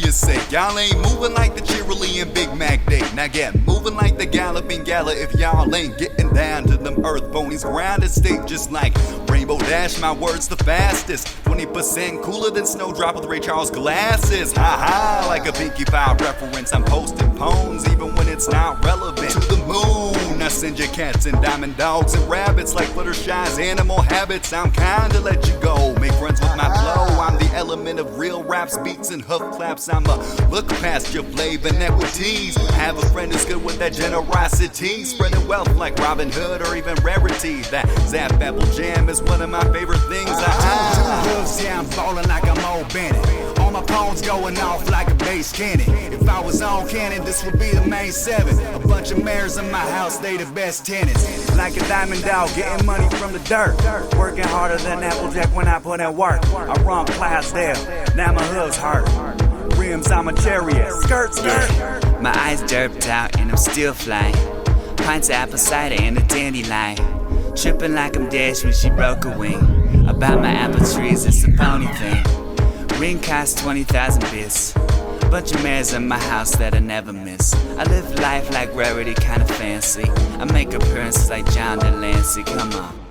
just say y'all ain't moving like the Cheerilee and Big Mac Day. Now get moving like the Galloping Gala if y'all ain't getting down to them earth ponies. Grounded state just like Rainbow Dash, my words the fastest. 20% cooler than Snowdrop with Ray Charles glasses. Ha ha, like a Pinkie Pie reference. I'm posting poems even when it's not relevant. To the moon, I send your cats and diamond dogs and rabbits like Fluttershy's animal habits. I'm kinda let you go, make friends with my flow. I'm the element of real raps, beats and hoof claps. I'ma look past your flavor and equities. Have a friend who's good with that generosity, spreading wealth like Robin Hood or even Rarity. That Zap Apple Jam is one of my favorite things. Yeah, I'm ballin' like I'm old Bennett. All my phones going off like a bass cannon. If I was on cannon, this would be the main 7. A bunch of mares in my house, they the best tenants. Like a diamond dog, getting money from the dirt. Working harder than Applejack when I put in work. I run Clydesdale, now my hood's hurt. Rims, I'm a chariot. Skirt, skirt. Yeah. My eyes derped out and I'm still flying. Pints of apple cider and a dandelion. Tripping like I'm Dash when she broke a wing. About my apple trees, it's a pony thing. Ring cost 20,000 bits. Bunch of mares in my house that I never miss. I live life like Rarity, kinda fancy. I make appearances like John Delancey, come on.